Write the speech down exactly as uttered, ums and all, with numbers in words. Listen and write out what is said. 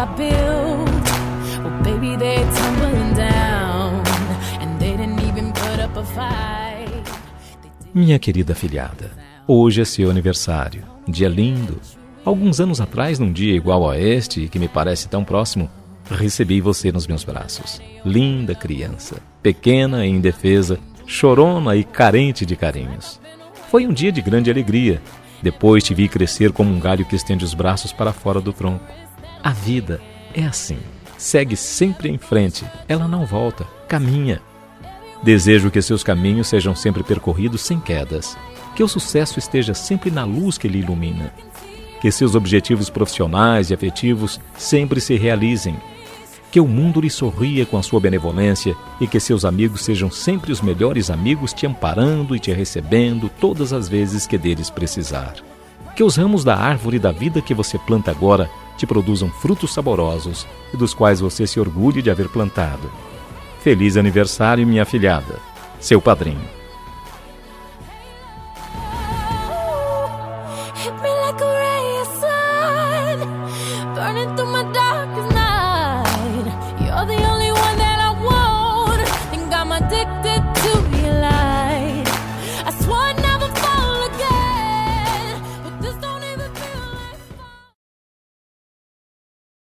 I built, well, baby, they're tumbling down, and they didn't even put up a fight. Minha querida afilhada, hoje é seu aniversário, um dia lindo. Alguns anos atrás, num dia igual a este, que me parece tão próximo, recebi você nos meus braços. Linda criança, pequena e indefesa, chorona e carente de carinhos. Foi um dia de grande alegria. Depois te vi crescer como um galho que estende os braços para fora do tronco. A vida é assim. Segue sempre em frente. Ela não volta, caminha. Desejo que seus caminhos sejam sempre percorridos sem quedas. Que o sucesso esteja sempre na luz que lhe ilumina. Que seus objetivos profissionais e afetivos sempre se realizem. Que o mundo lhe sorria com a sua benevolência e que seus amigos sejam sempre os melhores amigos, te amparando e te recebendo todas as vezes que deles precisar. Que os ramos da árvore da vida que você planta agora te produzam frutos saborosos e dos quais você se orgulhe de haver plantado. Feliz aniversário, minha afilhada. Seu padrinho. Hit me